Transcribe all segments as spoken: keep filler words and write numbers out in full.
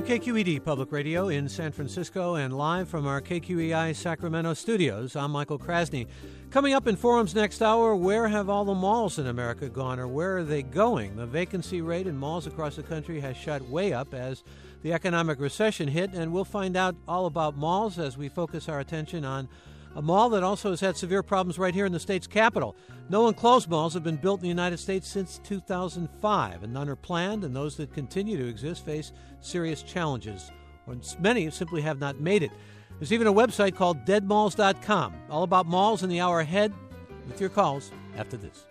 From K Q E D Public Radio in San Francisco and live from our K Q E I Sacramento studios, I'm Michael Krasny. Coming up in Forum's next hour, where have all the malls in America gone, or where are they going? The vacancy rate in malls across the country has shot way up as the economic recession hit, and we'll find out all about malls as we focus our attention on a mall that also has had severe problems right here in the state's capital. No enclosed malls have been built in the United States since two thousand five, and none are planned, and those that continue to exist face serious challenges, or many simply have not made it. There's even a website called dead malls dot com. All about malls in the hour ahead with your calls after this.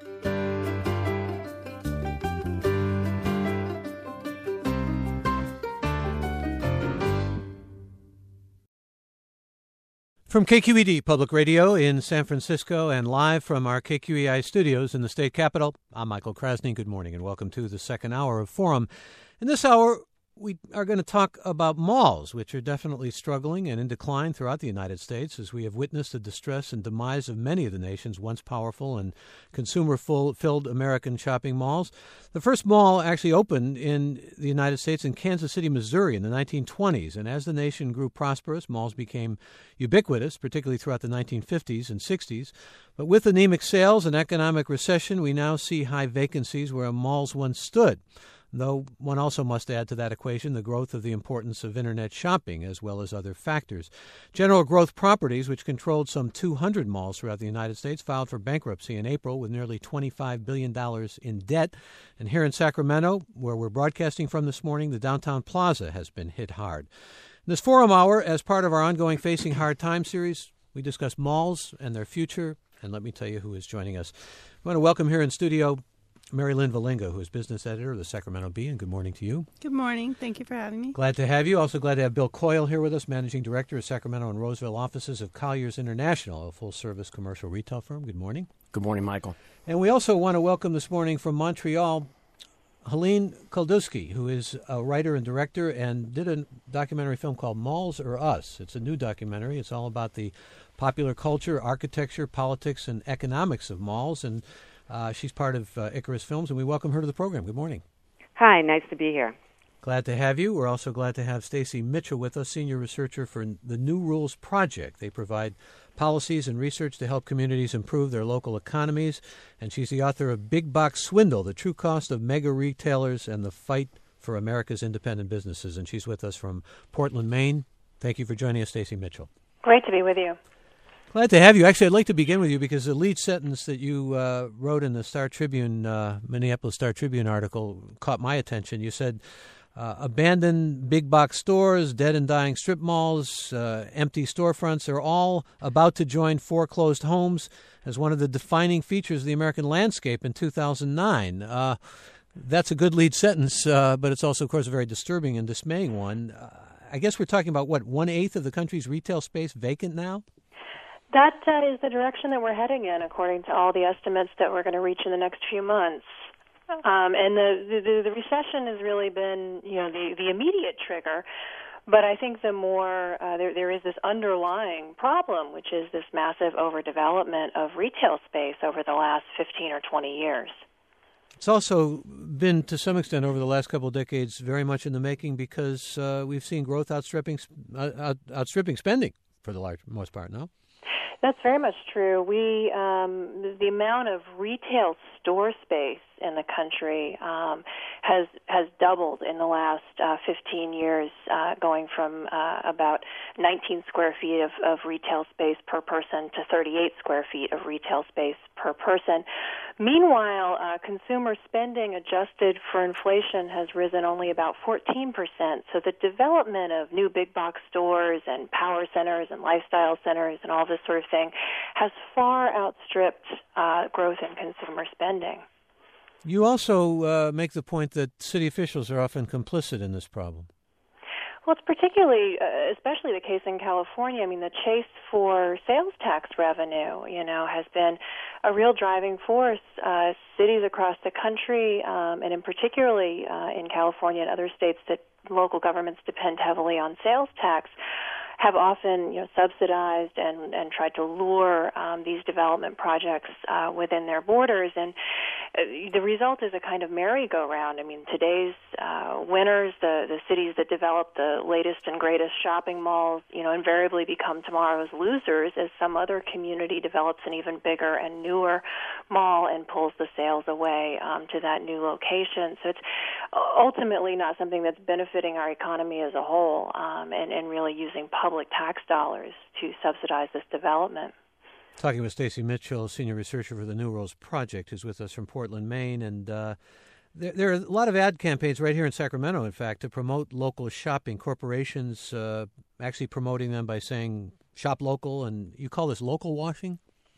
From K Q E D Public Radio in San Francisco and live from our K Q E I studios in the state capitol, I'm Michael Krasny. Good morning and welcome to the second hour of Forum. In this hour, we are going to talk about malls, which are definitely struggling and in decline throughout the United States as we have witnessed the distress and demise of many of the nation's once powerful and consumer-filled American shopping malls. The first mall actually opened in the United States in Kansas City, Missouri in the nineteen twenties, and as the nation grew prosperous, malls became ubiquitous, particularly throughout the nineteen fifties and sixties. But with anemic sales and economic recession, we now see high vacancies where malls once stood. Though one also must add to that equation the growth of the importance of Internet shopping as well as other factors. General Growth Properties, which controlled some two hundred malls throughout the United States, filed for bankruptcy in April with nearly twenty-five billion dollars in debt. And here in Sacramento, where we're broadcasting from this morning, the downtown plaza has been hit hard. In this Forum Hour, as part of our ongoing Facing Hard Times series, we discuss malls and their future. And let me tell you who is joining us. I want to welcome here in studio Mary Lynn Valinga, who is business editor of the Sacramento Bee, and good morning to you. Good morning. Thank you for having me. Glad to have you. Also glad to have Bill Coyle here with us, managing director of Sacramento and Roseville offices of Colliers International, a full-service commercial retail firm. Good morning. Good morning, Michael. And we also want to welcome this morning from Montreal, Helene Kuldusky, who is a writer and director and did a documentary film called Malls or Us. It's a new documentary. It's all about the popular culture, architecture, politics, and economics of malls, and Uh, she's part of uh, Icarus Films, and we welcome her to the program. Good morning. Hi, nice to be here. Glad to have you. We're also glad to have Stacy Mitchell with us, senior researcher for the New Rules Project. They provide policies and research to help communities improve their local economies, and she's the author of Big Box Swindle, The True Cost of Mega Retailers and the Fight for America's Independent Businesses, and she's with us from Portland, Maine. Thank you for joining us, Stacy Mitchell. Great to be with you. Glad to have you. Actually, I'd like to begin with you because the lead sentence that you uh, wrote in the Star Tribune, uh, Minneapolis Star Tribune article caught my attention. You said, uh, abandoned big box stores, dead and dying strip malls, uh, empty storefronts are all about to join foreclosed homes as one of the defining features of the American landscape in two thousand nine. Uh, that's a good lead sentence, uh, but it's also, of course, a very disturbing and dismaying one. Uh, I guess we're talking about, what, one-eighth of the country's retail space vacant now? That uh, is the direction that we're heading in, according to all the estimates that we're going to reach in the next few months. Um, and the, the the recession has really been, you know, the, the immediate trigger. But I think the more uh, there there is this underlying problem, which is this massive overdevelopment of retail space over the last fifteen or twenty years. It's also been, to some extent, over the last couple of decades, very much in the making because uh, we've seen growth outstripping uh, out, outstripping spending for the large most part. No. That's very much true. We um, the amount of retail store space in the country um, has has doubled in the last uh, fifteen years, uh, going from uh, about nineteen square feet of, of retail space per person to thirty-eight square feet of retail space per person. Meanwhile, uh, consumer spending adjusted for inflation has risen only about fourteen percent. So the development of new big box stores and power centers and lifestyle centers and all this sort of thing has far outstripped uh, growth in consumer spending. You also uh, make the point that city officials are often complicit in this problem. Well, it's particularly, uh, especially the case in California. I mean, the chase for sales tax revenue, you know, has been a real driving force. Uh, cities across the country, um, and in particularly uh, in California and other states that local governments depend heavily on sales tax, have often, you know, subsidized and, and tried to lure um, these development projects uh, within their borders. And uh, the result is a kind of merry-go-round. I mean, today's uh, winners, the, the cities that develop the latest and greatest shopping malls, you know, invariably become tomorrow's losers as some other community develops an even bigger and newer mall and pulls the sales away um, to that new location. So it's ultimately not something that's benefiting our economy as a whole, um, and, and really using public tax dollars to subsidize this development. Talking with Stacy Mitchell, senior researcher for the New Worlds Project, who's with us from Portland, Maine. And uh, there, there are a lot of ad campaigns right here in Sacramento, in fact, to promote local shopping. Corporations uh, actually promoting them by saying shop local, and you call this local washing?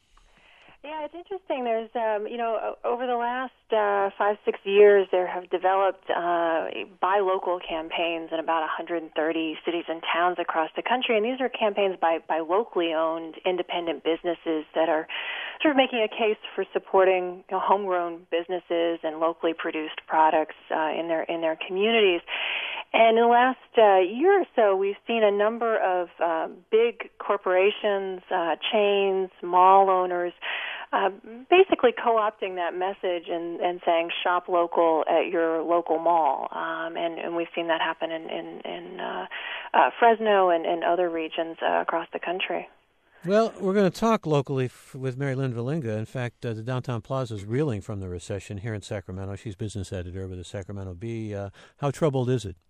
Yeah, it's interesting. There's, um, you know, over the last uh, five, six years, there have developed uh, buy local campaigns in about one hundred thirty cities and towns across the country. And these are campaigns by, by locally owned independent businesses that are sort of making a case for supporting, you know, homegrown businesses and locally produced products uh, in their in their communities. And in the last uh, year or so, we've seen a number of uh, big corporations, uh, chains, mall owners, uh, basically co-opting that message and, and saying shop local at your local mall. Um, and, and we've seen that happen in, in, in uh, uh, Fresno and, and other regions uh, across the country. Well, we're going to talk locally f- with Mary Lynn Valinga. In fact, uh, the Downtown Plaza is reeling from the recession here in Sacramento. She's business editor with the Sacramento Bee. Uh, how troubled is it?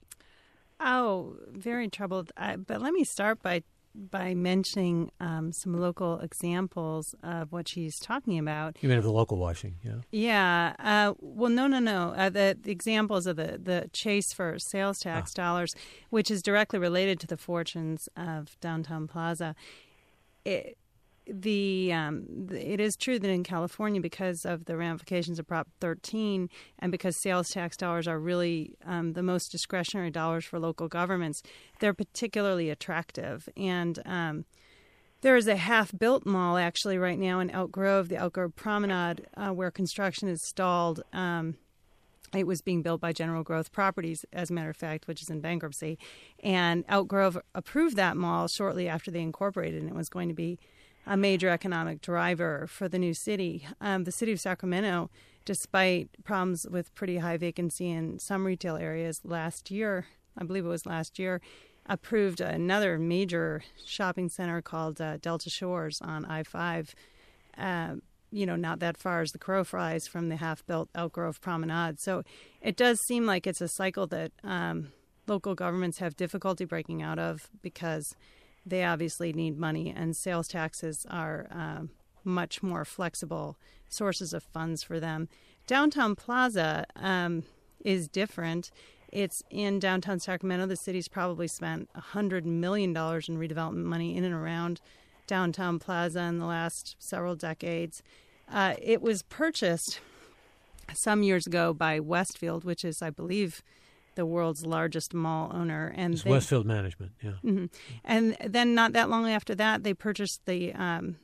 Oh, very troubled. I, but let me start by by mentioning um, some local examples of what she's talking about. You mean of the local washing, yeah? Yeah. Uh, well, no, no, no. Uh, the, the examples of the, the chase for sales tax ah. dollars, which is directly related to the fortunes of Downtown Plaza. It, The, um, the it is true that in California, because of the ramifications of Prop thirteen and because sales tax dollars are really um, the most discretionary dollars for local governments, they're particularly attractive. And um, there is a half-built mall actually right now in Elk Grove, the Elk Grove Promenade, uh, where construction is stalled. Um, It was being built by General Growth Properties, as a matter of fact, which is in bankruptcy. And Elk Grove approved that mall shortly after they incorporated, and it was going to be a major economic driver for the new city. Um, the city of Sacramento, despite problems with pretty high vacancy in some retail areas last year, I believe it was last year, approved another major shopping center called uh, Delta Shores on I five, uh, you know, not that far as the crow flies from the half-built Elk Grove Promenade. So it does seem like it's a cycle that um, local governments have difficulty breaking out of because they obviously need money, and sales taxes are um, much more flexible sources of funds for them. Downtown Plaza um, is different. It's in downtown Sacramento. The city's probably spent one hundred million dollars in redevelopment money in and around Downtown Plaza in the last several decades. Uh, it was purchased some years ago by Westfield, which is, I believe, the world's largest mall owner. And it's they, Westfield Management, yeah. Mm-hmm. And then not that long after that, they purchased the um,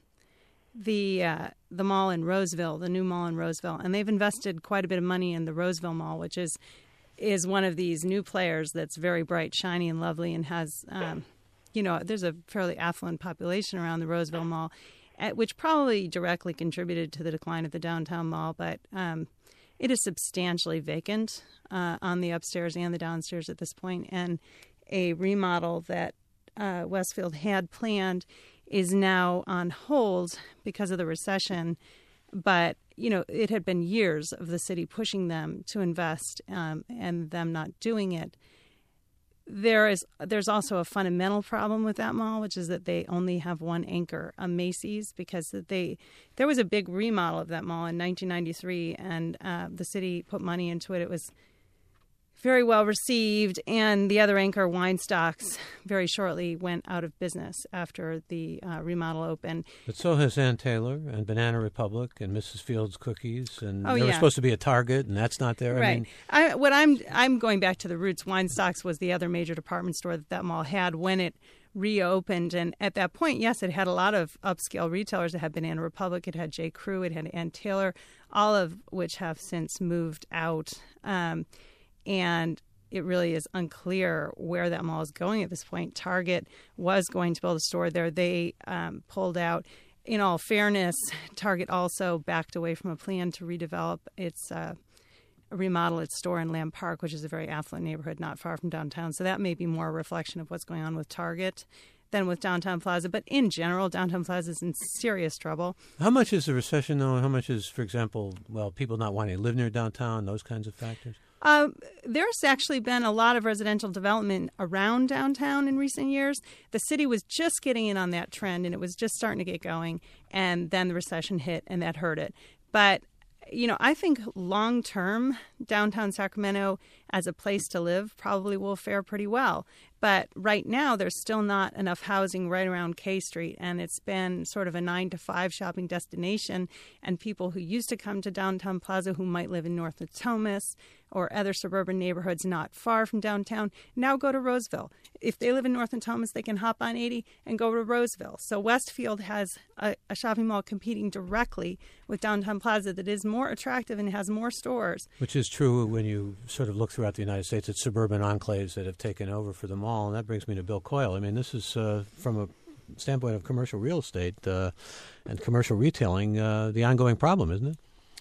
the uh, the mall in Roseville, the new mall in Roseville, and they've invested quite a bit of money in the Roseville Mall, which is is one of these new players that's very bright, shiny, and lovely, and has, um, you know, there's a fairly affluent population around the Roseville Mall, at, which probably directly contributed to the decline of the downtown mall, but um, it is substantially vacant uh, on the upstairs and the downstairs at this point, and a remodel that uh, Westfield had planned is now on hold because of the recession. But, you know, it had been years of the city pushing them to invest um, and them not doing it. There is there's also a fundamental problem with that mall, which is that they only have one anchor, a Macy's, because they there was a big remodel of that mall in nineteen ninety-three, and uh, the city put money into it. It was very well received, and the other anchor, Weinstocks, very shortly went out of business after the uh, remodel opened. But so has Ann Taylor and Banana Republic and Missus Fields Cookies, and oh, there yeah. was supposed to be a Target, and that's not there. Right. I mean, I, what I'm I'm going back to the roots. Weinstocks was the other major department store that that mall had when it reopened, and at that point, yes, it had a lot of upscale retailers. It had Banana Republic, it had J. Crew, it had Ann Taylor, all of which have since moved out. Um, And it really is unclear where that mall is going at this point. Target was going to build a store there. They um, pulled out. In all fairness, Target also backed away from a plan to redevelop its uh, remodel its store in Lamb Park, which is a very affluent neighborhood not far from downtown. So that may be more a reflection of what's going on with Target than with Downtown Plaza. But in general, Downtown Plaza is in serious trouble. How much is the recession, though? And how much is, for example, well, people not wanting to live near downtown, those kinds of factors? Uh, there's actually been a lot of residential development around downtown in recent years. The city was just getting in on that trend, and it was just starting to get going, and then the recession hit, and that hurt it. But, you know, I think long-term, downtown Sacramento as a place to live probably will fare pretty well. But right now, there's still not enough housing right around K Street, and it's been sort of a nine to five shopping destination, and people who used to come to Downtown Plaza who might live in North Natomas or other suburban neighborhoods not far from downtown now go to Roseville. If they live in North Natomas, they can hop on eighty and go to Roseville. So Westfield has a, a shopping mall competing directly with Downtown Plaza that is more attractive and has more stores. Which is true when you sort of look throughout the United States at suburban enclaves that have taken over for the mall. And that brings me to Bill Coyle. I mean, this is uh, from a standpoint of commercial real estate uh, and commercial retailing, uh, the ongoing problem, isn't it?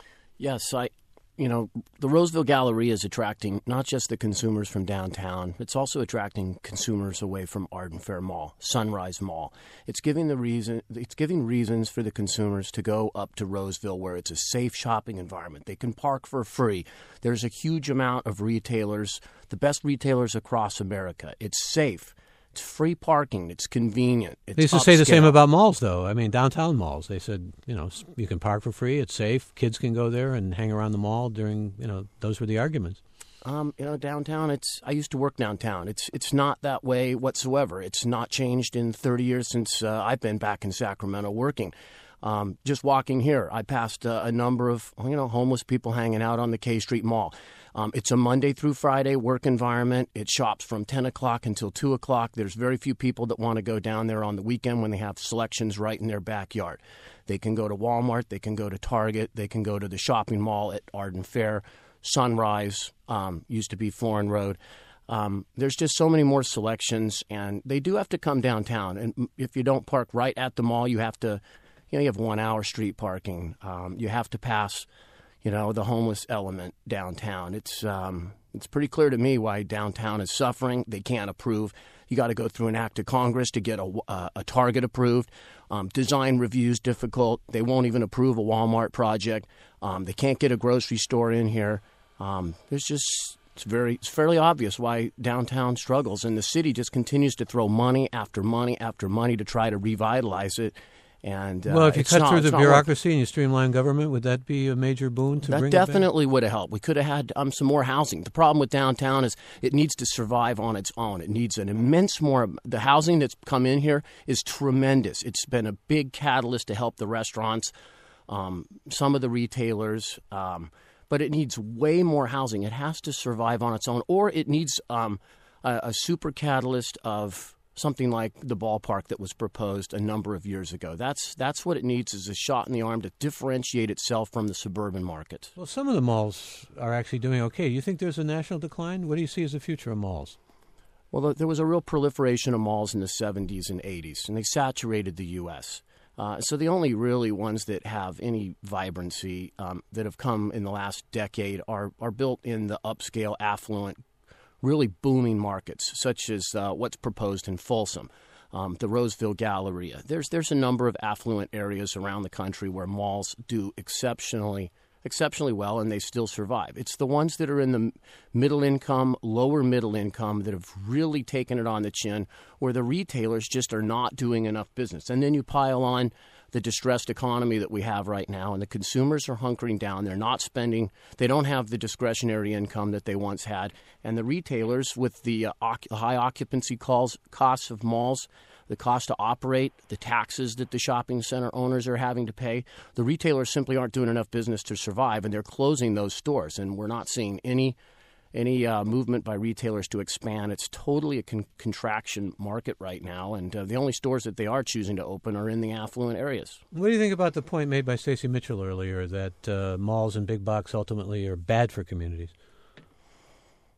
Yes, I, you know, the Roseville Galleria is attracting not just the consumers from downtown, it's also attracting consumers away from Arden Fair Mall, Sunrise Mall. It's giving the reason, it's giving reasons for the consumers to go up to Roseville where it's a safe shopping environment. They can park for free. There's a huge amount of retailers, the best retailers across America. It's safe. It's free parking. It's convenient. It's they used to upscale. say the same about malls, though. I mean, downtown malls. They said, you know, you can park for free. It's safe. Kids can go there and hang around the mall during, you know, those were the arguments. Um, you know, downtown, it's, I used to work downtown. It's it's not that way whatsoever. It's not changed in thirty years since uh, I've been back in Sacramento working. Um, just walking here, I passed uh, a number of, you know, homeless people hanging out on the K Street Mall. Um, it's a Monday through Friday work environment. It shops from ten o'clock until two o'clock. There's very few people that want to go down there on the weekend when they have selections right in their backyard. They can go to Walmart. They can go to Target. They can go to the shopping mall at Arden Fair. Sunrise um, used to be Florin Road. Um, there's just so many more selections, and they do have to come downtown. And if you don't park right at the mall, you have to, you know, you have one-hour street parking. Um, you have to pass, you know, the homeless element downtown. It's um, it's pretty clear to me why downtown is suffering. They can't approve. You got to go through an act of Congress to get a, uh, a Target approved. Um, design review's difficult. They won't even approve a Walmart project. Um, they can't get a grocery store in here. Um, there's just it's very it's fairly obvious why downtown struggles, and the city just continues to throw money after money after money to try to revitalize it. And uh, well, if you cut not, through the not bureaucracy and you streamline government, would that be a major boon to that bring definitely would have helped. We could have had um, some more housing. The problem with downtown is it needs to survive on its own. It needs an immense more. The housing that's come in here is tremendous. It's been a big catalyst to help the restaurants, um, some of the retailers, um, but it needs way more housing. It has to survive on its own, or it needs um, a, a super catalyst of something like the ballpark that was proposed a number of years ago. That's that's what it needs, is a shot in the arm to differentiate itself from the suburban market. Well, some of the malls are actually doing okay. Do you think there's a national decline? What do you see as the future of malls? Well, there was a real proliferation of malls in the seventies and eighties, and they saturated the U S Uh, so the only really ones that have any vibrancy um, that have come in the last decade are, are built in the upscale, affluent, really booming markets, such as uh, what's proposed in Folsom, um, the Roseville Galleria. There's there's a number of affluent areas around the country where malls do exceptionally exceptionally well, and they still survive. It's the ones that are in the middle income, lower middle income that have really taken it on the chin, where the retailers just are not doing enough business. And then you pile on the distressed economy that we have right now, and the consumers are hunkering down. They're not spending. They don't have the discretionary income that they once had. And the retailers, with the uh, oc- high occupancy calls, costs of malls, the cost to operate, the taxes that the shopping center owners are having to pay, the retailers simply aren't doing enough business to survive, and they're closing those stores. And we're not seeing any any uh, movement by retailers to expand. It's totally a con- contraction market right now, and uh, the only stores that they are choosing to open are in the affluent areas. What do you think about the point made by Stacey Mitchell earlier that uh, malls and big box ultimately are bad for communities?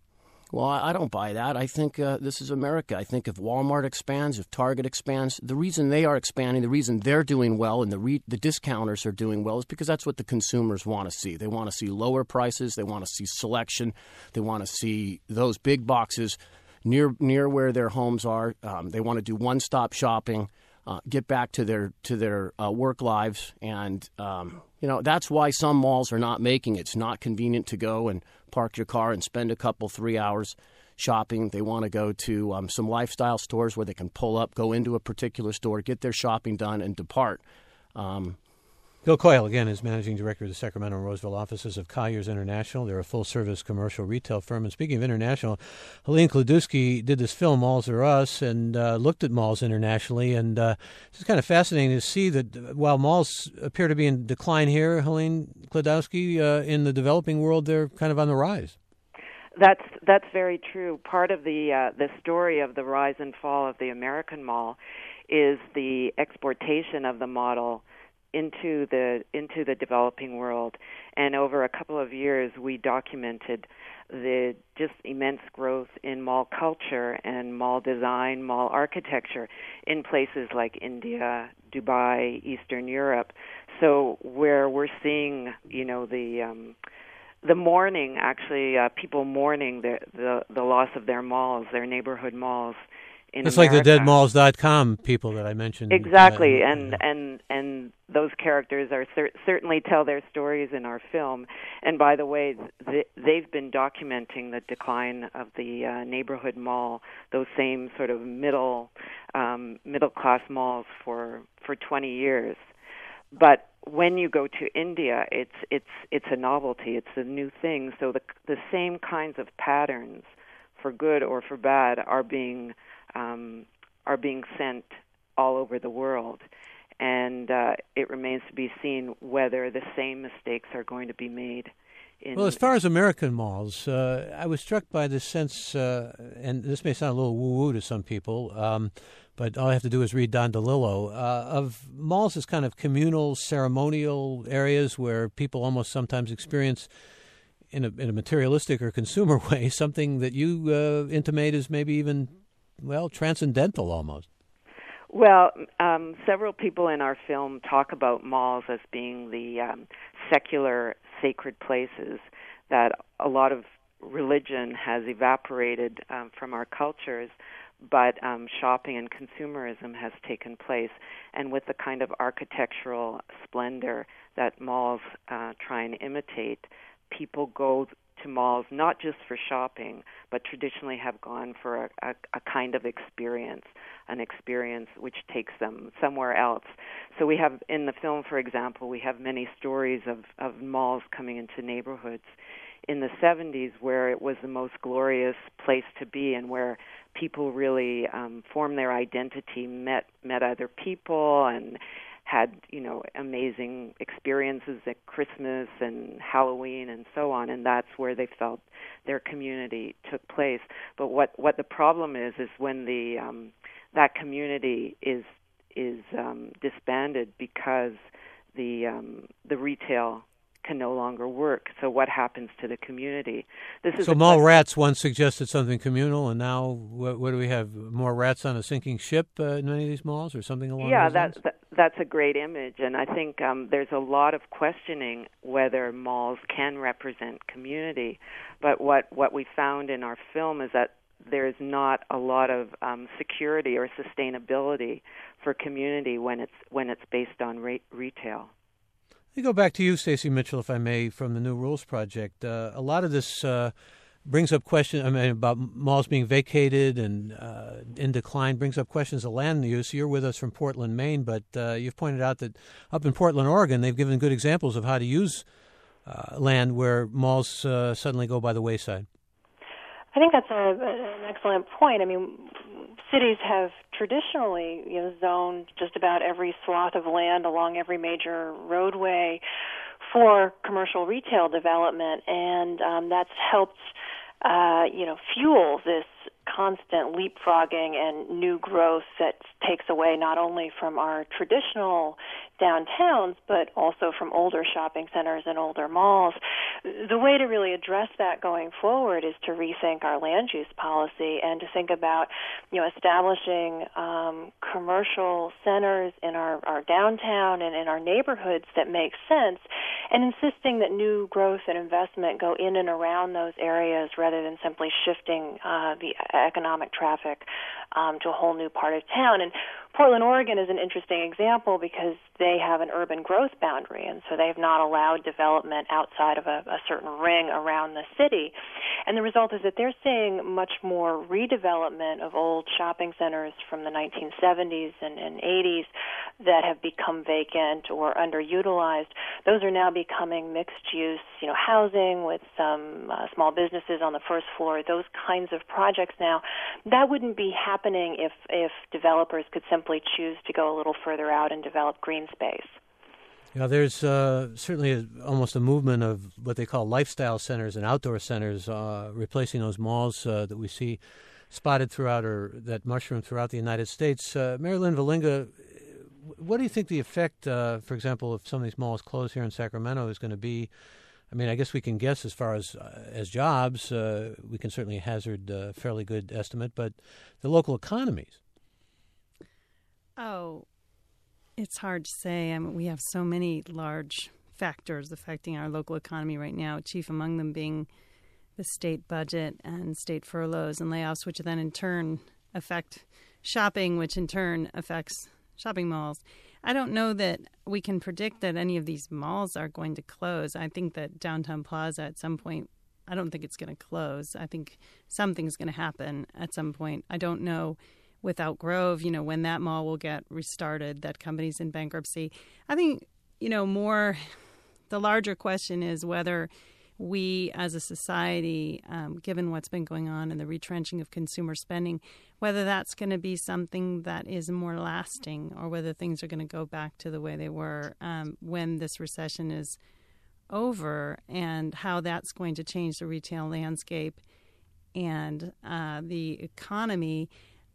Well, I don't buy that. I think uh, this is America. I think if Walmart expands, if Target expands, the reason they are expanding, the reason they're doing well and the re- the discounters are doing well is because that's what the consumers want to see. They want to see lower prices. They want to see selection. They want to see those big boxes near near where their homes are. Um, they want to do one-stop shopping, uh, get back to their to their uh, work lives, and um, you know that's why some malls are not making it. It's not convenient to go and park your car and spend a couple, three hours shopping. They want to go to um, some lifestyle stores where they can pull up, go into a particular store, get their shopping done, and depart. Um, Bill Coyle, again, is Managing Director of the Sacramento and Roseville offices of Colliers International. They're a full-service commercial retail firm. And speaking of international, Helene Kludusky did this film, Malls Are Us, and uh, looked at malls internationally. And uh, it's kind of fascinating to see that while malls appear to be in decline here, Helene Kludusky, uh, in the developing world, they're kind of on the rise. That's that's very true. Part of the uh, the story of the rise and fall of the American mall is the exportation of the model into the into the developing world. And over a couple of years, we documented the just immense growth in mall culture and mall design, mall architecture in places like India, Dubai, Eastern Europe. So where we're seeing, you know, the um, the mourning, actually, uh, people mourning the, the the loss of their malls, their neighborhood malls. In it's America. like the dead malls dot com people that I mentioned. Exactly, uh, and, and and those characters are cer- certainly tell their stories in our film. And by the way, th- they've been documenting the decline of the uh, neighborhood mall, those same sort of middle um, middle class malls for for twenty years. But when you go to India, it's it's it's a novelty, it's a new thing. So the the same kinds of patterns, for good or for bad, are being Um, are being sent all over the world, and uh, it remains to be seen whether the same mistakes are going to be made. In well, as far as American malls, uh, I was struck by this sense, uh, and this may sound a little woo-woo to some people, um, but all I have to do is read Don DeLillo, uh, of malls as kind of communal, ceremonial areas where people almost sometimes experience in a, in a materialistic or consumer way something that you uh, intimate is maybe even well, transcendental almost. Well, um, several people in our film talk about malls as being the um, secular, sacred places that a lot of religion has evaporated um, from our cultures, but um, shopping and consumerism has taken place. And with the kind of architectural splendor that malls uh, try and imitate, people go to malls not just for shopping, but traditionally have gone for a, a, a kind of experience, an experience which takes them somewhere else. So we have, in the film, for example, we have many stories of, of malls coming into neighborhoods in the seventies where it was the most glorious place to be and where people really um, formed their identity, met met other people, and had, you know, amazing experiences at Christmas and Halloween and so on, and that's where they felt their community took place. But what, what the problem is is when the um, that community is is um, disbanded because the um, the retail can no longer work. So what happens to the community? This is so mall question. Rats once suggested something communal, and now what, what do we have? More rats on a sinking ship uh, in many of these malls, or something along yeah, those that, lines? that that's a great image, and I think um, there's a lot of questioning whether malls can represent community. But what what we found in our film is that there's not a lot of um, security or sustainability for community when it's when it's based on re- retail. Let me go back to you, Stacey Mitchell, if I may, from the New Rules Project. Uh, a lot of this uh, brings up questions I mean, about malls being vacated and uh, in decline, brings up questions of land use. You're with us from Portland, Maine, but uh, you've pointed out that up in Portland, Oregon, they've given good examples of how to use uh, land where malls uh, suddenly go by the wayside. I think that's a, an excellent point. I mean, cities have traditionally, you know, zoned just about every swath of land along every major roadway for commercial retail development, and um, that's helped, uh, you know, fuel this constant leapfrogging and new growth that takes away not only from our traditional downtowns, but also from older shopping centers and older malls. the way to really address that going forward is to rethink our land use policy and to think about, you know, establishing um, commercial centers in our, our downtown and in our neighborhoods that make sense, and insisting that new growth and investment go in and around those areas rather than simply shifting uh, the economic traffic um, to a whole new part of town. And Portland, Oregon is an interesting example because they have an urban growth boundary, and so they've not allowed development outside of a, a certain ring around the city. And the result is that they're seeing much more redevelopment of old shopping centers from the nineteen seventies and, and eighties that have become vacant or underutilized. Those are now becoming mixed-use, you know, housing with some uh, small businesses on the first floor, those kinds of projects now. That wouldn't be happening if, if developers could simply choose to go a little further out and develop green space. Yeah, there's uh, certainly a, almost a movement of what they call lifestyle centers and outdoor centers, uh, replacing those malls uh, that we see spotted throughout or that mushroom throughout the United States. Uh, Mary Lynn Valinga, what do you think the effect, uh, for example, if some of these malls close here in Sacramento is going to be? I mean, I guess we can guess as far as uh, as jobs. Uh, we can certainly hazard a fairly good estimate, but the local economies. Oh, it's hard to say. I mean, we have so many large factors affecting our local economy right now, chief among them being the state budget and state furloughs and layoffs, which then in turn affect shopping, which in turn affects shopping malls. I don't know that we can predict that any of these malls are going to close. I think that Downtown Plaza at some point, I don't think it's going to close. I think something's going to happen at some point. I don't know without Grove, you know, when that mall will get restarted, that company's in bankruptcy. I think, you know, more the larger question is whether we as a society, um, given what's been going on and the retrenching of consumer spending, whether that's going to be something that is more lasting or whether things are going to go back to the way they were um, when this recession is over, and how that's going to change the retail landscape and uh, the economy.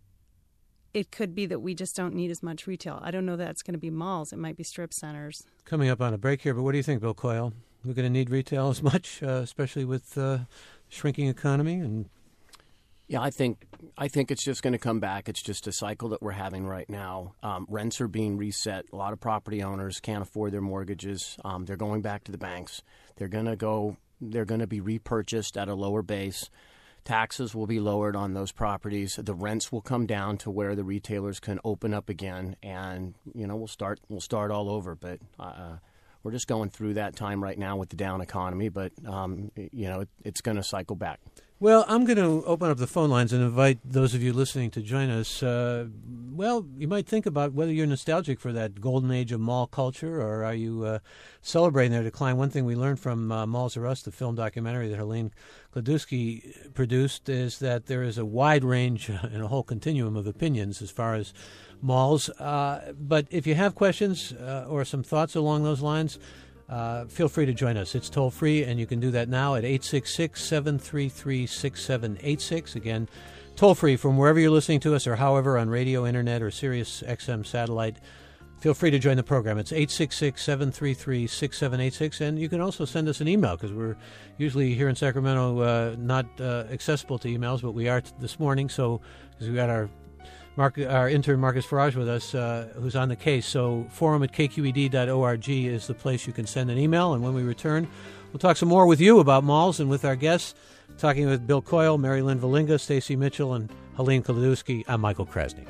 It could be that we just don't need as much retail. I don't know that it's going to be malls. It might be strip centers. Coming up on a break here, but what do you think, Bill Coyle? We're going to need retail as much, uh, especially with uh, shrinking economy? And yeah, I think I think it's just going to come back. It's just a cycle that we're having right now. Um, rents are being reset. A lot of property owners can't afford their mortgages. Um, they're going back to the banks. They're going to go. They're going to be repurchased at a lower base. Taxes will be lowered on those properties. The rents will come down to where the retailers can open up again, and you know we'll start we'll start all over. But uh, we're just going through that time right now with the down economy. But um, you know it, it's going to cycle back. Well, I'm going to open up the phone lines and invite those of you listening to join us. Uh, well, you might think about whether you're nostalgic for that golden age of mall culture, or are you uh, celebrating their decline. One thing we learned from uh, Malls Are Us, the film documentary that Helene Kladowski produced, is that there is a wide range and a whole continuum of opinions as far as malls. Uh, but if you have questions uh, or some thoughts along those lines, Uh, feel free to join us. It's toll-free, and you can do that now at eight six six, seven three three, six seven eight six. Again, toll-free from wherever you're listening to us or however on radio, internet, or Sirius X M satellite. Feel free to join the program. It's eight six six, seven three three, six seven eight six, and you can also send us an email because we're usually here in Sacramento uh, not uh, accessible to emails, but we are t- this morning, so because we got our Mark, our intern Marcus Farage with us, uh, who's on the case. So forum at k q e d dot org is the place you can send an email. And when we return, we'll talk some more with you about malls and with our guests, talking with Bill Coyle, Mary Lynn Valinga, Stacy Mitchell, and Helene Kladowski. I'm Michael Krasny.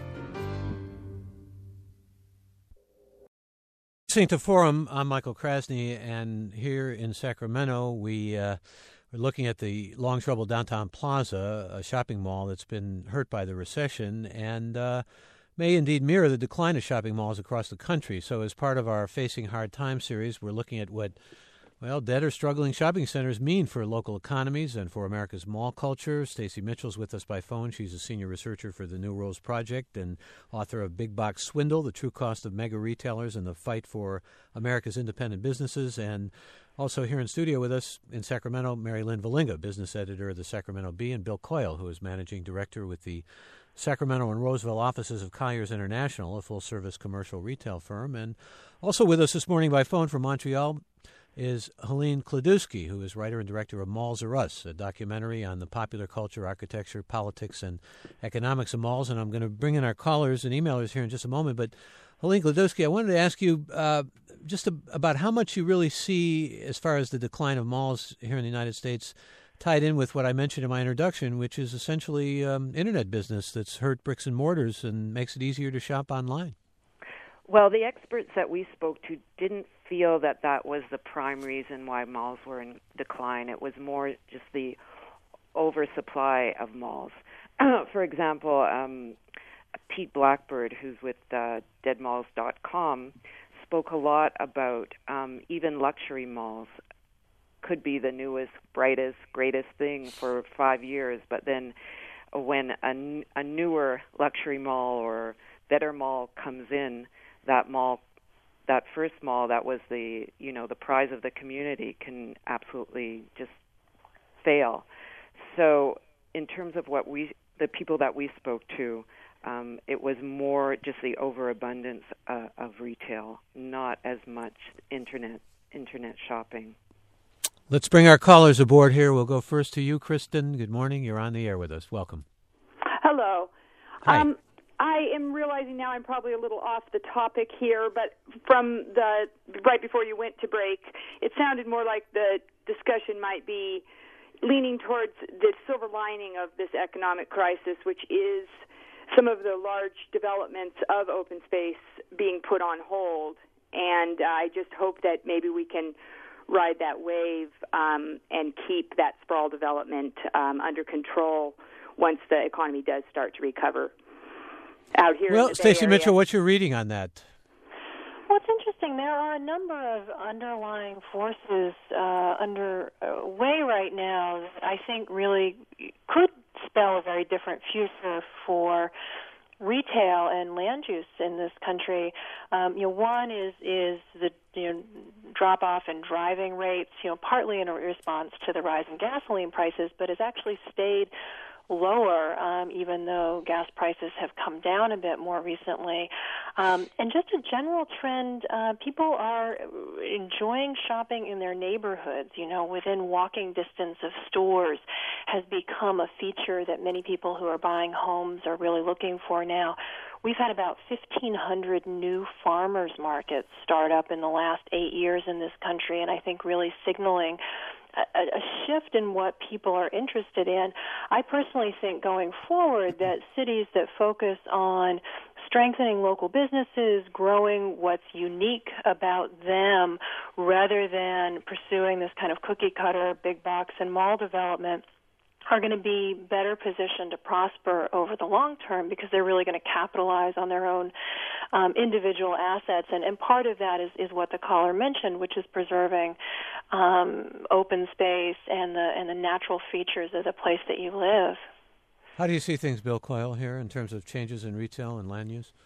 Listening to Forum, I'm Michael Krasny, and here in Sacramento, we... Uh, We're looking at the long-troubled Downtown Plaza, a shopping mall that's been hurt by the recession and uh, may indeed mirror the decline of shopping malls across the country. So as part of our Facing Hard Times series, we're looking at what, well, dead or struggling shopping centers mean for local economies and for America's mall culture. Stacy Mitchell's with us by phone. She's a senior researcher for the New Rules Project and author of Big Box Swindle, The True Cost of Mega Retailers and the Fight for America's Independent Businesses. And also here in studio with us in Sacramento, Mary Lynn Valinga, business editor of the Sacramento Bee, and Bill Coyle, who is managing director with the Sacramento and Roseville offices of Colliers International, a full-service commercial retail firm. And also with us this morning by phone from Montreal, is Helene Klodowski, who is writer and director of Malls Are Us, a documentary on the popular culture, architecture, politics, and economics of malls. And I'm going to bring in our callers and emailers here in just a moment. But Helene Klodowski, I wanted to ask you uh, just a, about how much you really see as far as the decline of malls here in the United States tied in with what I mentioned in my introduction, which is essentially um, internet business that's hurt bricks and mortars and makes it easier to shop online. Well, the experts that we spoke to didn't feel that that was the prime reason why malls were in decline. It was more just the oversupply of malls. For example, um, Pete Blackbird, who's with uh, dead malls dot com, spoke a lot about um, even luxury malls could be the newest, brightest, greatest thing for five years, but then when a, a newer luxury mall or better mall comes in, that mall, that first mall that was the, you know, the prize of the community can absolutely just fail. So in terms of what we, the people that we spoke to, um, it was more just the overabundance uh, of retail, not as much internet internet shopping. Let's bring our callers aboard here. We'll go first to you, Kristen. Good morning. You're on the air with us. Welcome. Hello. Hi. Um, I am realizing now I'm probably a little off the topic here, but from the right before you went to break, it sounded more like the discussion might be leaning towards the silver lining of this economic crisis, which is some of the large developments of open space being put on hold. And uh, I just hope that maybe we can ride that wave um, and keep that sprawl development um, under control once the economy does start to recover. Out here well, Stacey Mitchell, what's your reading on that? Well, it's interesting. There are a number of underlying forces uh, under uh, way right now that I think really could spell a very different future for retail and land use in this country. Um, you know, one is is the you know, drop off in driving rates. You know, partly in a response to the rise in gasoline prices, but has actually stayed lower, um, even though gas prices have come down a bit more recently. Um, and just a general trend, uh, people are enjoying shopping in their neighborhoods, you know, within walking distance of stores has become a feature that many people who are buying homes are really looking for now. We've had about fifteen hundred new farmers markets start up in the last eight years in this country, and I think really signaling a, a shift in what people are interested in. I personally think going forward that cities that focus on strengthening local businesses, growing what's unique about them, rather than pursuing this kind of cookie-cutter, big box and mall development, are going to be better positioned to prosper over the long term because they're really going to capitalize on their own um, individual assets. And, and part of that is, is what the caller mentioned, which is preserving um, open space and the and the natural features of the place that you live. How do you see things, Bill Coyle, here in terms of changes in retail and land use?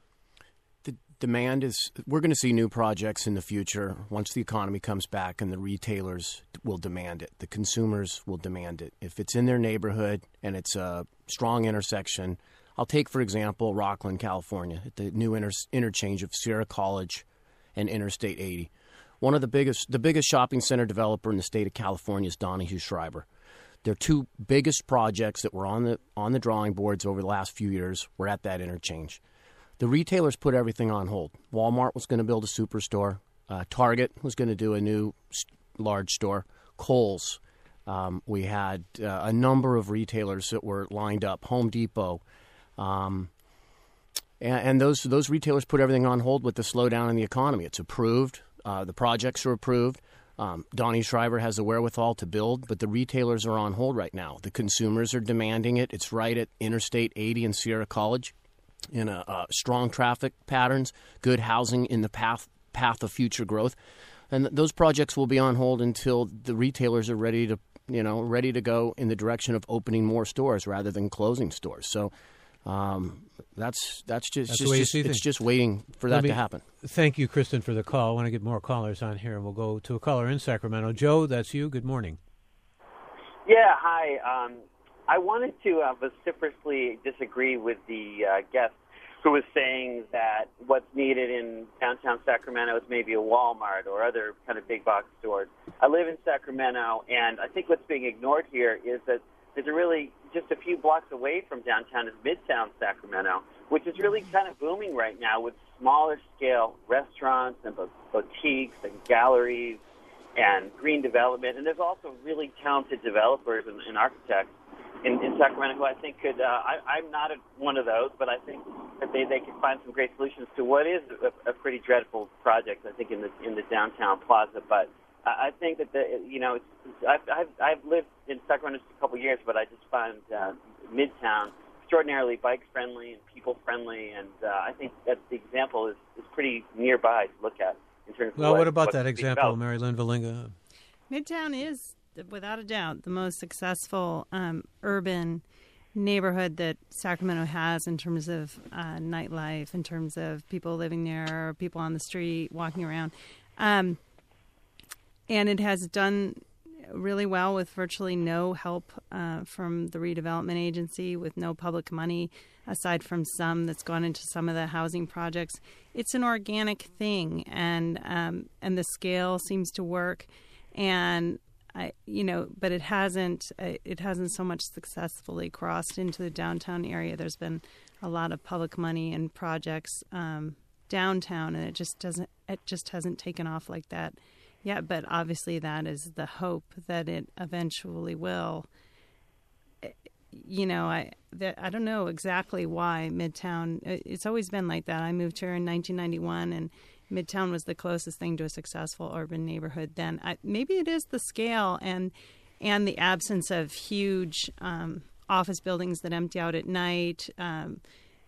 The demand is, we're going to see new projects in the future once the economy comes back, and the retailers will demand it. The consumers will demand it. If it's in their neighborhood and it's a strong intersection, I'll take, for example, Rockland, California, at the new inter- interchange of Sierra College and Interstate eighty. One of the biggest, the biggest shopping center developer in the state of California is Donahue Schreiber. Their two biggest projects that were on the on the drawing boards over the last few years were at that interchange. The retailers put everything on hold. Walmart was going to build a superstore. Uh, Target was going to do a new large store. Kohl's. Um, we had uh, a number of retailers that were lined up. Home Depot. Um, and, and those those retailers put everything on hold with the slowdown in the economy. It's approved. Uh, the projects are approved. Um, Donnie Schreiber has the wherewithal to build, but the retailers are on hold right now. The consumers are demanding it. It's right at Interstate eighty and Sierra College. In a, uh, strong traffic patterns, good housing in the path path of future growth, and th- those projects will be on hold until the retailers are ready to, you know, ready to go in the direction of opening more stores rather than closing stores. So um, that's that's just, that's just, just it's just waiting for Let that me, to happen. Thank you, Kristen, for the call. I want to get more callers on here, and we'll go to a caller in Sacramento. Joe, that's you. Good morning. Yeah, hi. Um, I wanted to uh, vociferously disagree with the uh, guest who was saying that what's needed in downtown Sacramento is maybe a Walmart or other kind of big box stores. I live in Sacramento, and I think what's being ignored here is that there's a really just a few blocks away from downtown is Midtown Sacramento, which is really kind of booming right now with smaller scale restaurants and boutiques and galleries and green development. And there's also really talented developers and, and architects in, in Sacramento who I think could, uh, I, I'm not a, one of those, but I think that they, they can find some great solutions to what is a, a pretty dreadful project, I think, in the in the downtown plaza. But I think that, the, you know, it's, I've, I've, I've lived in Sacramento just a couple of years, but I just find uh, Midtown extraordinarily bike-friendly and people-friendly, and uh, I think that the example is, is pretty nearby to look at in terms of Well, what, what about what that example, Mary Lynn Valinga? Midtown is, without a doubt, the most successful um, urban neighborhood that Sacramento has in terms of uh, nightlife, in terms of people living there, people on the street, walking around. Um, and it has done really well with virtually no help uh, from the redevelopment agency, with no public money, aside from some that's gone into some of the housing projects. It's an organic thing, and um, and the scale seems to work. And I, you know, but it hasn't. It hasn't so much successfully crossed into the downtown area. There's been a lot of public money and projects um, downtown, and it just doesn't. It just hasn't taken off like that yet. But obviously, that is the hope that it eventually will. You know, I that, I don't know exactly why Midtown. It's always been like that. I moved here in nineteen ninety-one, and Midtown was the closest thing to a successful urban neighborhood then. I, maybe it is the scale and and the absence of huge um, office buildings that empty out at night. Um,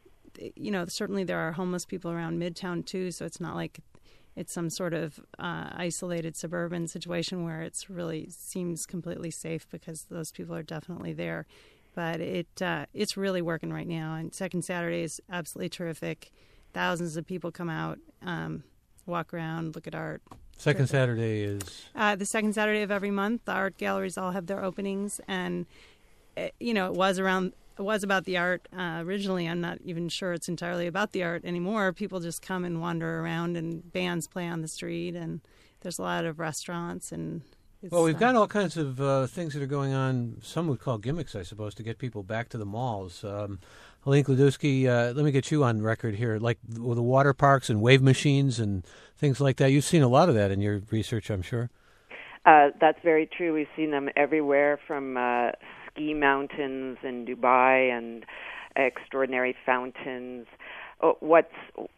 you know, certainly there are homeless people around Midtown too, so it's not like it's some sort of uh, isolated suburban situation where it's really seems completely safe, because those people are definitely there. But it uh, it's really working right now, and Second Saturday is absolutely terrific. Thousands of people come out, um, walk around, look at art. Second Terrific. Saturday is? Uh, the second Saturday of every month. The art galleries all have their openings. And, uh, you know, it was around, it was about the art uh, originally. I'm not even sure it's entirely about the art anymore. People just come and wander around, and bands play on the street, and there's a lot of restaurants. And it's, well, we've uh, got all kinds of uh, things that are going on, some would call gimmicks, I suppose, to get people back to the malls. Um, Helene Kludowski, uh, let me get you on record here. Like the water parks and wave machines and things like that. You've seen a lot of that in your research, I'm sure. Uh, that's very true. We've seen them everywhere, from uh, ski mountains in Dubai and extraordinary fountains. Oh, what's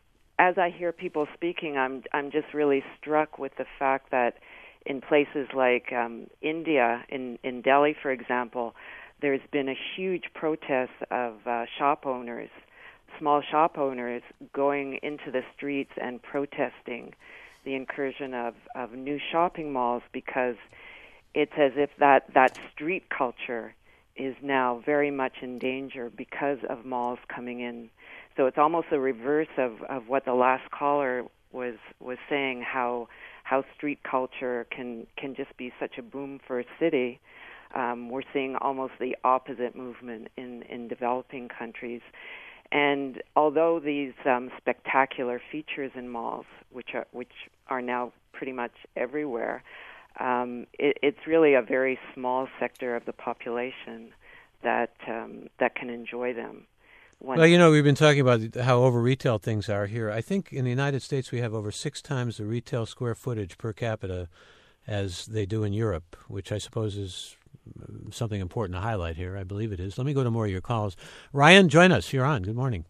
as I hear people speaking, I'm I'm just really struck with the fact that in places like um, India, in in Delhi, for example, there's been a huge protest of uh, shop owners, small shop owners, going into the streets and protesting the incursion of, of new shopping malls, because it's as if that, that street culture is now very much in danger because of malls coming in. So it's almost a reverse of, of what the last caller was was saying, how how street culture can, can just be such a boom for a city. Um, we're seeing almost the opposite movement in, in developing countries. And although these um, spectacular features in malls, which are which are now pretty much everywhere, um, it, it's really a very small sector of the population that um, that can enjoy them. One well, you know, we've been talking about how over-retail things are here. I think in the United States we have over six times the retail square footage per capita as they do in Europe, which I suppose is something important to highlight here. I believe it is. Let me go to more of your calls. Ryan, join us. You're on. Good morning.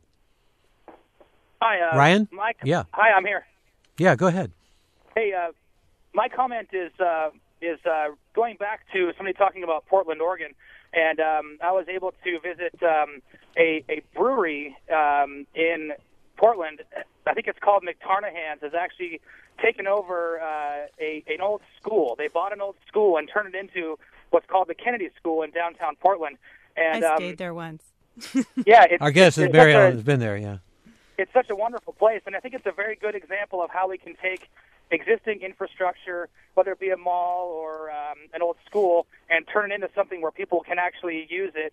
Hi, uh, Ryan? Mike. Yeah. Hi, I'm here. Yeah, go ahead. Hey, uh, my comment is uh, is uh, going back to somebody talking about Portland, Oregon, and um, I was able to visit um, a, a brewery um, in Portland. I think it's called McTarnahan's. Has actually taken over uh, a an old school. They bought an old school and turned it into what's called the Kennedy School in downtown Portland. And I um, stayed there once. yeah, it's, our guest, it's Barry such a- Allen, has been there, yeah. It's such a wonderful place, and I think it's a very good example of how we can take existing infrastructure, whether it be a mall or um, an old school, and turn it into something where people can actually use it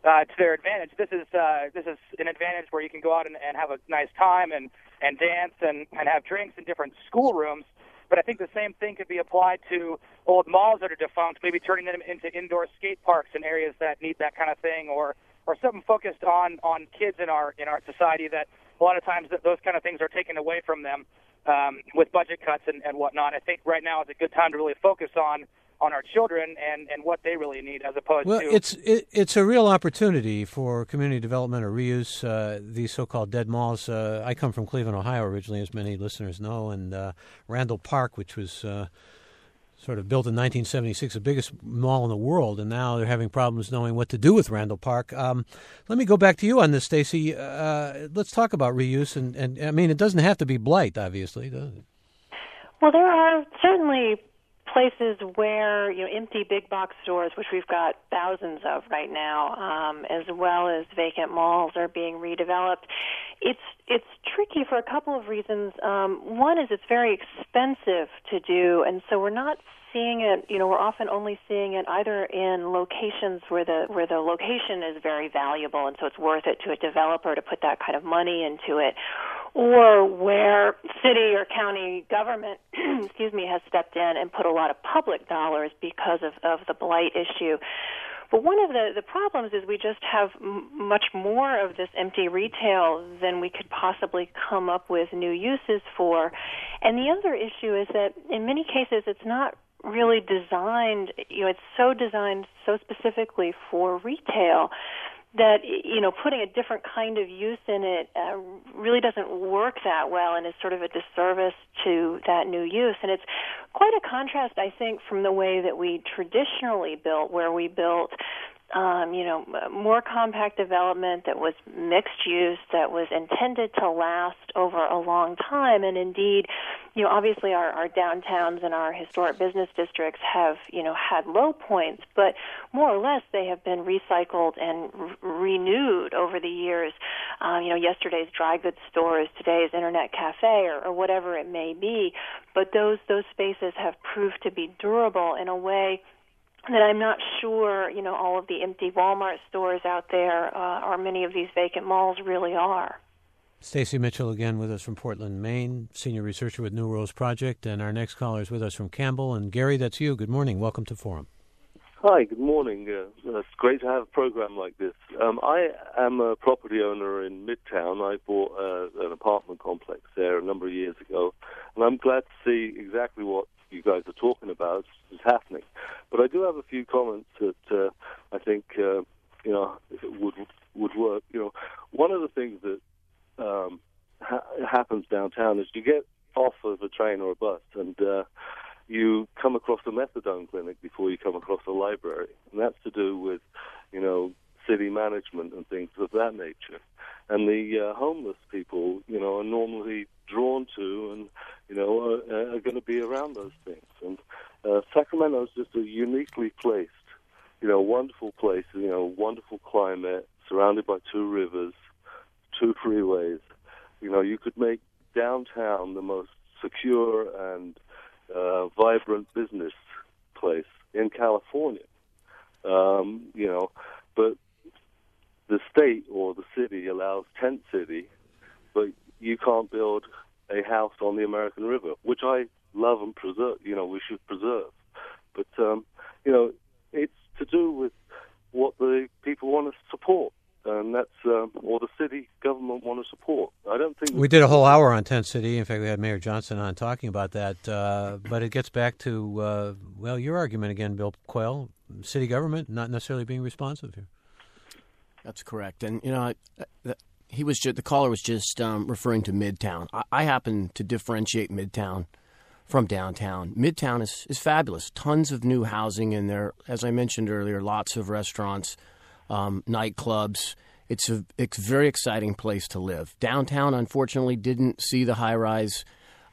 uh, to their advantage. This is uh, this is an advantage where you can go out and, and have a nice time and, and dance and, and have drinks in different schoolrooms. But I think the same thing could be applied to old malls that are defunct, maybe turning them into indoor skate parks in areas that need that kind of thing, or or something focused on, on kids in our in our society that a lot of times that those kind of things are taken away from them um, with budget cuts and, and whatnot. I think right now is a good time to really focus on on our children and, and what they really need, as opposed well, to... Well, it's it, it's a real opportunity for community development or reuse, uh, these so-called dead malls. Uh, I come from Cleveland, Ohio originally, as many listeners know, and uh, Randall Park, which was uh, sort of built in nineteen seventy-six, the biggest mall in the world, and now they're having problems knowing what to do with Randall Park. Um, let me go back to you on this, Stacy. Uh, let's talk about reuse, and, and I mean, it doesn't have to be blight, obviously, does it? Well, there are certainly places where, you know, empty big box stores, which we've got thousands of right now, um, as well as vacant malls, are being redeveloped. It's it's tricky for a couple of reasons. Um, one is it's very expensive to do, and so we're not seeing it. You know, we're often only seeing it either in locations where the where the location is very valuable, and so it's worth it to a developer to put that kind of money into it, or where city or county government, excuse me, has stepped in and put a lot of public dollars because of, of the blight issue. But one of the, the problems is we just have m- much more of this empty retail than we could possibly come up with new uses for. And the other issue is that in many cases it's not really designed, you know, it's so designed so specifically for retail that, you know, putting a different kind of use in it uh, really doesn't work that well and is sort of a disservice to that new use. And it's quite a contrast, I think, from the way that we traditionally built, where we built Um, you know, more compact development that was mixed use, that was intended to last over a long time. And indeed, you know, obviously our, our downtowns and our historic business districts have, you know, had low points, but more or less they have been recycled and re- renewed over the years. Um, you know, yesterday's dry goods stores, today's internet cafe, or, or whatever it may be. But those those spaces have proved to be durable in a way that I'm not sure, you know, all of the empty Walmart stores out there uh, or many of these vacant malls really are. Stacy Mitchell again with us from Portland, Maine, senior researcher with New Worlds Project, and our next caller is with us from Campbell. And Gary, that's you. Good morning. Welcome to Forum. Hi, good morning. Uh, it's great to have a program like this. Um, I am a property owner in Midtown. I bought uh, an apartment complex there a number of years ago, and I'm glad to see exactly what you guys are talking about is happening. But I do have a few comments that uh, I think uh, you know if it would would work. You know, one of the things that um, ha- happens downtown is you get off of a train or a bus, and uh, you come across a methadone clinic before you come across a library, and that's to do with you know city management and things of that nature. And the uh, homeless people, you know, are normally drawn to and, you know, are, are going to be around those things. And uh, Sacramento is just a uniquely placed, you know, wonderful place, you know, wonderful climate, surrounded by two rivers, two freeways. You know, you could make downtown the most secure and uh, vibrant business place in California. Um, you know, but the state or the city allows tent city, but you can't build a house on the American River, which I love and preserve. You know, we should preserve. But, um, you know, it's to do with what the people want to support, and that's, um, or the city government want to support. I don't think... We did a whole hour on Tent City. In fact, we had Mayor Johnson on talking about that. Uh, but it gets back to, uh, well, your argument again, Bill Quayle, city government not necessarily being responsive here. That's correct. And, you know, I, I, he was just, the caller was just um, referring to Midtown. I, I happen to differentiate Midtown from downtown. Midtown is, is fabulous. Tons of new housing in there. As I mentioned earlier, lots of restaurants, um, nightclubs. It's a it's a very exciting place to live. Downtown, unfortunately, didn't see the high-rise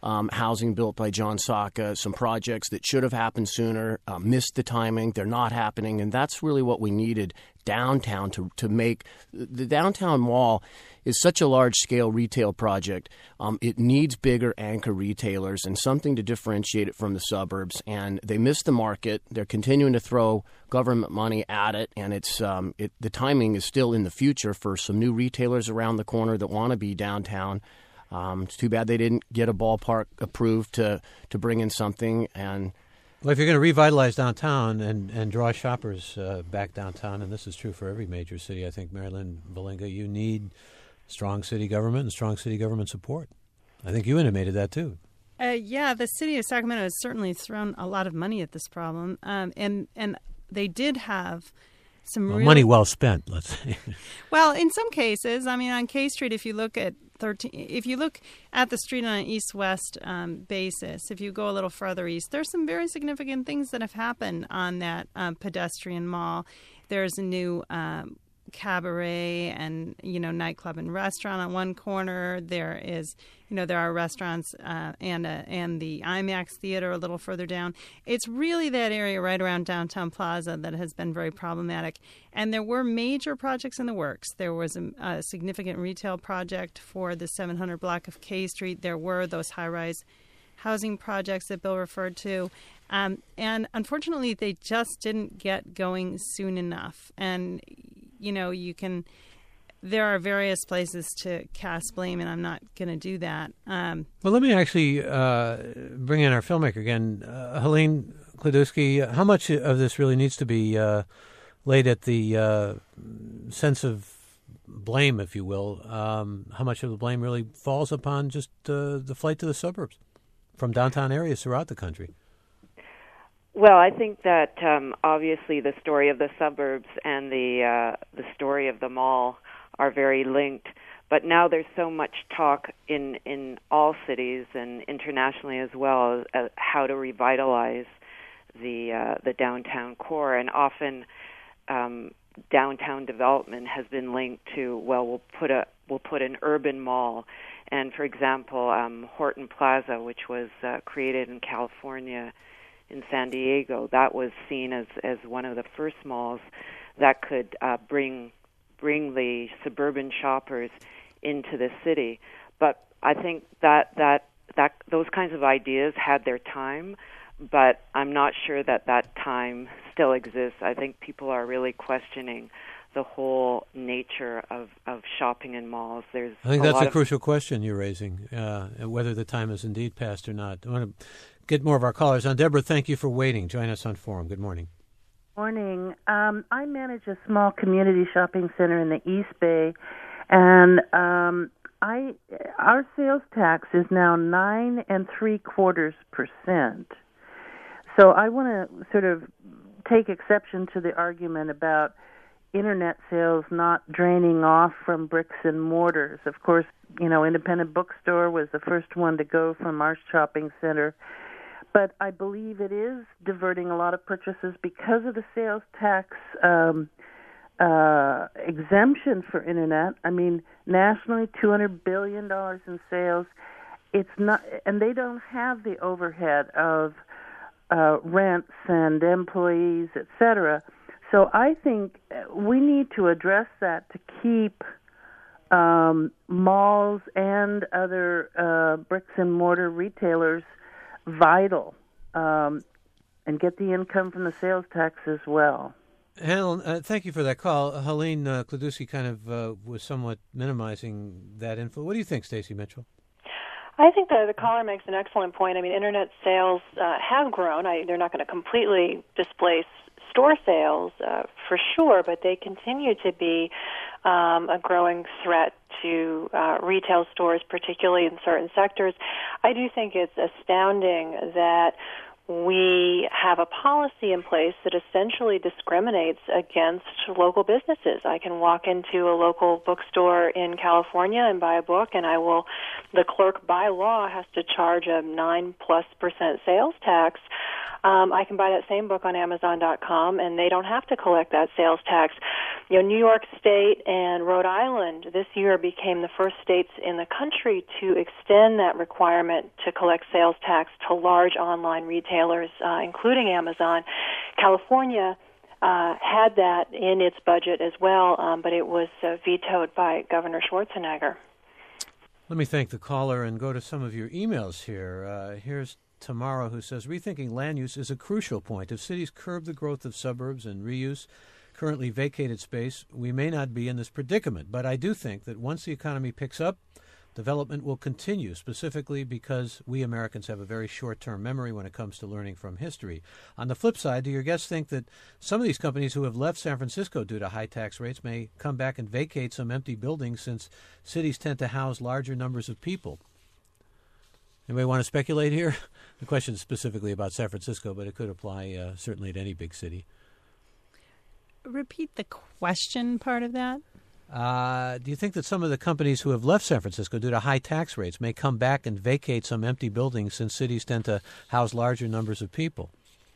um, housing built by John Saka, some projects that should have happened sooner, uh, missed the timing, they're not happening, and that's really what we needed downtown to, to make. The downtown mall is such a large-scale retail project. Um, it needs bigger anchor retailers and something to differentiate it from the suburbs. And they missed the market. They're continuing to throw government money at it, and it's um, it, the timing is still in the future for some new retailers around the corner that want to be downtown. Um, it's too bad they didn't get a ballpark approved to, to bring in something. And well, if you're going to revitalize downtown and, and draw shoppers uh, back downtown, and this is true for every major city, I think, Marilyn Valinga, you need strong city government and strong city government support. I think you intimated that too. Uh, yeah, the city of Sacramento has certainly thrown a lot of money at this problem, um, and and they did have some well, really, money well spent. Let's say. Well, in some cases, I mean, on K Street, if you look at thirteen, if you look at the street on an east-west um, basis, if you go a little further east, there's some very significant things that have happened on that um, pedestrian mall. There's a new Um, cabaret and, you know, nightclub and restaurant on one corner. There is, you know, there are restaurants uh, and uh, and the IMAX theater a little further down. It's really that area right around Downtown Plaza that has been very problematic. And there were major projects in the works. There was a, a significant retail project for the seven hundred block of K Street. There were those high-rise housing projects that Bill referred to. Um, and unfortunately, they just didn't get going soon enough. And you know, you can, there are various places to cast blame, and I'm not going to do that. Um, well, let me actually uh, bring in our filmmaker again. Uh, Helene Kludowski, how much of this really needs to be uh, laid at the uh, sense of blame, if you will? Um, how much of the blame really falls upon just uh, the flight to the suburbs from downtown areas throughout the country? Well, I think that um, obviously the story of the suburbs and the uh, the story of the mall are very linked. But now there's so much talk in, in all cities and internationally as well as how to revitalize the uh, the downtown core. And often um, downtown development has been linked to, well, we'll put a we'll put an urban mall. And for example, um, Horton Plaza, which was uh, created in California, in San Diego, that was seen as, as one of the first malls that could uh, bring bring the suburban shoppers into the city. But I think that, that that those kinds of ideas had their time, but I'm not sure that that time still exists. I think people are really questioning the whole nature of, of shopping in malls. There's I think a that's lot a of crucial question you're raising, uh, whether the time is indeed passed or not. I want to get more of our callers on. Deborah, thank you for waiting. Join us on Forum. Good morning. Morning. Um, I manage a small community shopping center in the East Bay, and um, I our sales tax is now nine and three quarters percent. So I want to sort of take exception to the argument about internet sales not draining off from bricks and mortars. Of course, you know, Independent Bookstore was the first one to go from our shopping center. But I believe it is diverting a lot of purchases because of the sales tax um, uh, exemption for internet. I mean, nationally, two hundred billion dollars in sales. It's not, and they don't have the overhead of uh, rents and employees, et cetera. So I think we need to address that to keep um, malls and other uh, bricks and mortar retailers vital, um, and get the income from the sales tax as well. Helen, uh, thank you for that call. Helene uh, Kludowski kind of uh, was somewhat minimizing that info. What do you think, Stacey Mitchell? I think the, the caller makes an excellent point. I mean, internet sales uh, have grown. I, they're not going to completely displace store sales uh, for sure, but they continue to be um, a growing threat to uh, retail stores, particularly in certain sectors. I do think it's astounding that we have a policy in place that essentially discriminates against local businesses. I can walk into a local bookstore in California and buy a book, and I will, the clerk by law has to charge a nine plus percent sales tax. um, I can buy that same book on Amazon dot com, and they don't have to collect that sales tax. You know, New York State and Rhode Island this year became the first states in the country to extend that requirement to collect sales tax to large online retailers, uh, including Amazon. California uh, had that in its budget as well, um, but it was uh, vetoed by Governor Schwarzenegger. Let me thank the caller and go to some of your emails here. Uh, here's Tamara, who says, rethinking land use is a crucial point. If cities curb the growth of suburbs and reuse currently vacated space, we may not be in this predicament. But I do think that once the economy picks up, development will continue, specifically because we Americans have a very short-term memory when it comes to learning from history. On the flip side, do your guests think that some of these companies who have left San Francisco due to high tax rates may come back and vacate some empty buildings, since cities tend to house larger numbers of people? Anybody want to speculate here? The question is specifically about San Francisco, but it could apply uh, certainly to any big city. Repeat the question part of that. Uh, do you think that some of the companies who have left San Francisco due to high tax rates may come back and vacate some empty buildings, since cities tend to house larger numbers of people?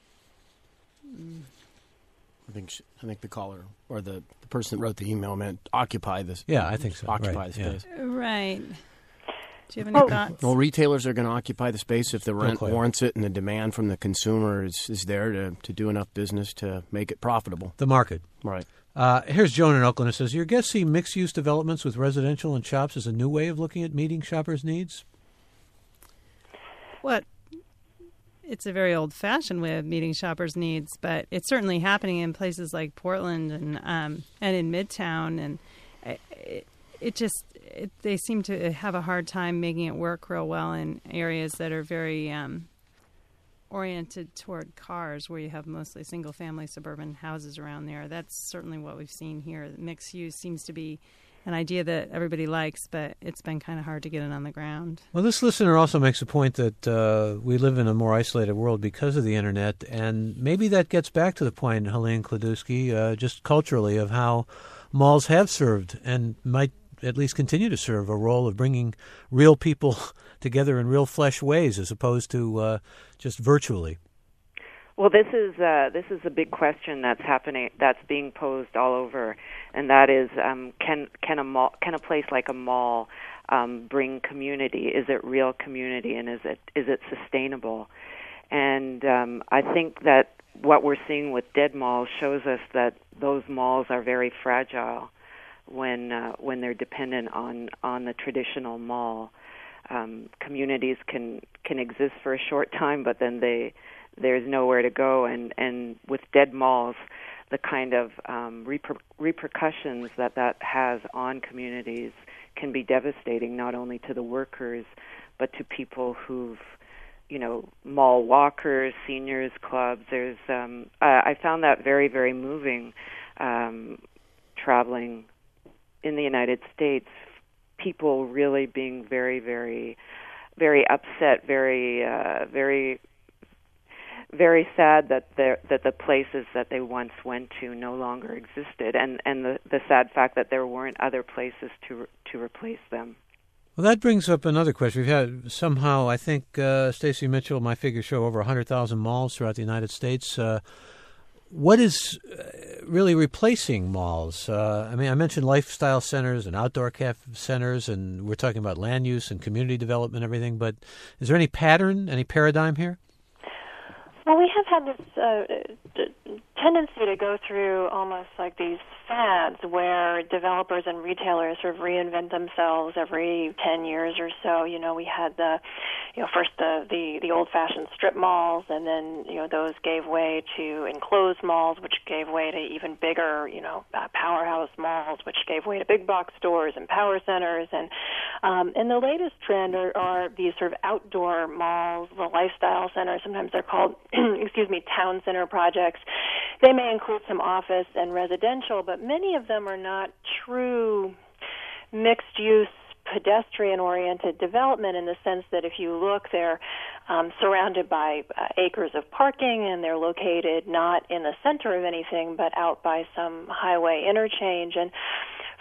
I think I think the caller or the, the person that wrote the email meant occupy this. Yeah, I think so. Occupy right. the space. Yeah. Right. Do you have any oh. thoughts? Well, retailers are going to occupy the space if the rent warrants it and the demand from the consumer is, is there to, to do enough business to make it profitable. The market. Right. Uh, here's Joan in Oakland, who says, your guests see mixed-use developments with residential and shops as a new way of looking at meeting shoppers' needs? What? It's a very old-fashioned way of meeting shoppers' needs, but it's certainly happening in places like Portland and um, and in Midtown, and it, it just it, they seem to have a hard time making it work real well in areas that are very um, oriented toward cars, where you have mostly single-family suburban houses around there. That's certainly what we've seen here. Mixed use seems to be an idea that everybody likes, but it's been kind of hard to get it on the ground. Well, this listener also makes a point that uh, we live in a more isolated world because of the Internet, and maybe that gets back to the point, Helene Kladusky, uh, just culturally, of how malls have served and might at least continue to serve a role of bringing real people together in real flesh ways, as opposed to uh, just virtually. Well, this is uh, this is a big question that's happening, that's being posed all over, and that is, um, can can a mall, can a place like a mall um, bring community? Is it real community, and is it is it sustainable? And um, I think that what we're seeing with dead malls shows us that those malls are very fragile when uh, when they're dependent on on the traditional mall. Um, communities can can exist for a short time, but then they there's nowhere to go, and, and with dead malls, the kind of um, reper- repercussions that that has on communities can be devastating, not only to the workers, but to people who've, you know, mall walkers, seniors clubs. There's, um, I, I found that very, very moving, um, traveling in the United States, people really being very, very, very upset, very, uh, very, very sad that the that the places that they once went to no longer existed, and and the, the sad fact that there weren't other places to to replace them. Well, that brings up another question. We've had somehow, I think, uh, Stacy Mitchell, my figures show over one hundred thousand malls throughout the United States. Uh, what is really replacing malls? Uh, I mean, I mentioned lifestyle centers and outdoor cafe centers, and we're talking about land use and community development and everything, but is there any pattern, any paradigm here? Well, we have had this uh, d- tendency to go through almost like these fads where developers and retailers sort of reinvent themselves every ten years or so. You know, we had the, you know, first the, the, the old-fashioned strip malls, and then, you know, those gave way to enclosed malls, which gave way to even bigger, you know, uh, powerhouse malls, which gave way to big box stores and power centers. And um, and the latest trend are, are these sort of outdoor malls, the lifestyle centers. Sometimes they're called excuse me, town center projects. They may include some office and residential, but many of them are not true mixed-use, pedestrian-oriented development, in the sense that if you look, they're um, surrounded by uh, acres of parking, and they're located not in the center of anything, but out by some highway interchange. And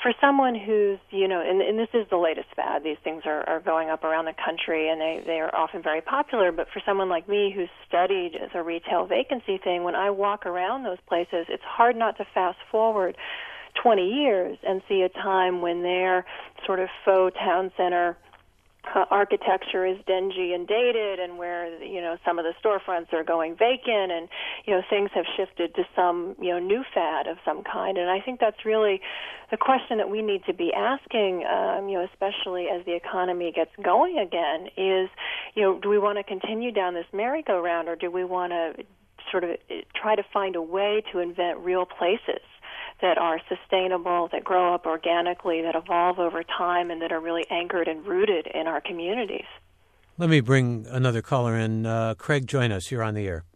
for someone who's, you know, and, and this is the latest fad, these things are, are going up around the country, and they, they are often very popular, but for someone like me who's studied as a retail vacancy thing, when I walk around those places, it's hard not to fast forward twenty years and see a time when their sort of faux town center uh, architecture is dingy and dated, and where, you know, some of the storefronts are going vacant, and, you know, things have shifted to some, you know, new fad of some kind. And I think that's really the question that we need to be asking, um, you know, especially as the economy gets going again, is, you know, do we want to continue down this merry-go-round, or do we want to sort of try to find a way to invent real places that are sustainable, that grow up organically, that evolve over time, and that are really anchored and rooted in our communities? Let me bring another caller in. Uh, Craig, join us. You're on the air.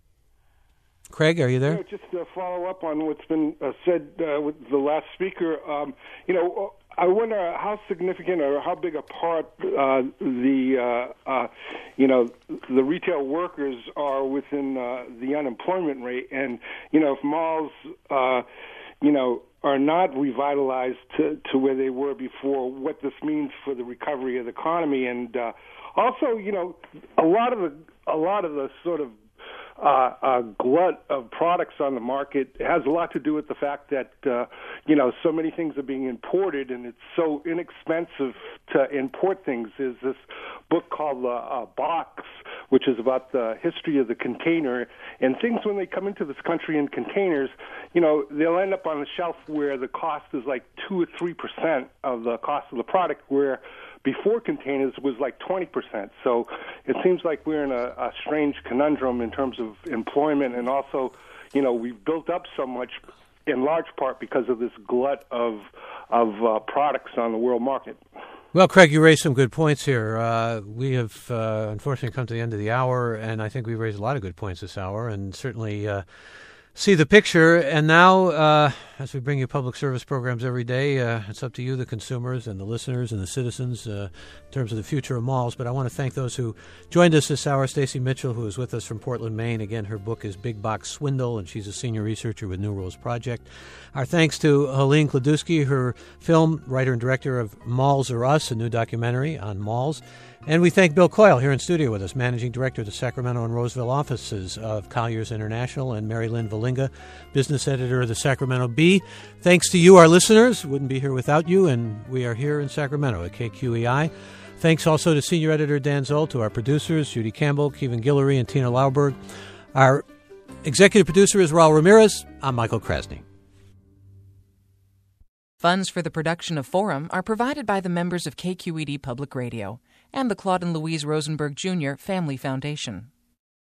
Craig, are you there? Yeah, just to follow up on what's been uh, said uh, with the last speaker, um, you know, I wonder how significant or how big a part uh, the, uh, uh, you know, the retail workers are within uh, the unemployment rate. And, you know, if malls, uh, you know, are not revitalized to, to where they were before, what this means for the recovery of the economy. And uh, also, you know, a lot of the, a lot of the sort of Uh, a glut of products on the market has a lot to do with the fact that, uh, you know, so many things are being imported, and it's so inexpensive to import things. There's this book called uh, uh, Box, which is about the history of the container, and things when they come into this country in containers, you know, they'll end up on the shelf where the cost is like two or three percent of the cost of the product, where before containers was like twenty percent. So it seems like we're in a, a strange conundrum in terms of employment, and also, you know, we've built up so much in large part because of this glut of of uh, products on the world market. Well, Craig, you raised some good points here. Uh, we have uh, unfortunately come to the end of the hour, and I think we raised a lot of good points this hour, and certainly uh, see the picture. And now, uh, as we bring you public service programs every day, uh, it's up to you, the consumers and the listeners and the citizens, uh, in terms of the future of malls. But I want to thank those who joined us this hour. Stacey Mitchell, who is with us from Portland, Maine. Again, her book is Big Box Swindle, and she's a senior researcher with New Rules Project. Our thanks to Helene Kladusky, her film writer and director of Malls Are Us, a new documentary on malls. And we thank Bill Coyle here in studio with us, managing director of the Sacramento and Roseville offices of Colliers International, and Mary Lynn Valinga, business editor of the Sacramento Bee. Thanks to you, our listeners. Wouldn't be here without you, and we are here in Sacramento at K Q E I. Thanks also to senior editor Dan Zoll, to our producers, Judy Campbell, Kevin Guillory, and Tina Lauberg. Our executive producer is Raul Ramirez. I'm Michael Krasny. Funds for the production of Forum are provided by the members of K Q E D Public Radio and the Claude and Louise Rosenberg Junior Family Foundation.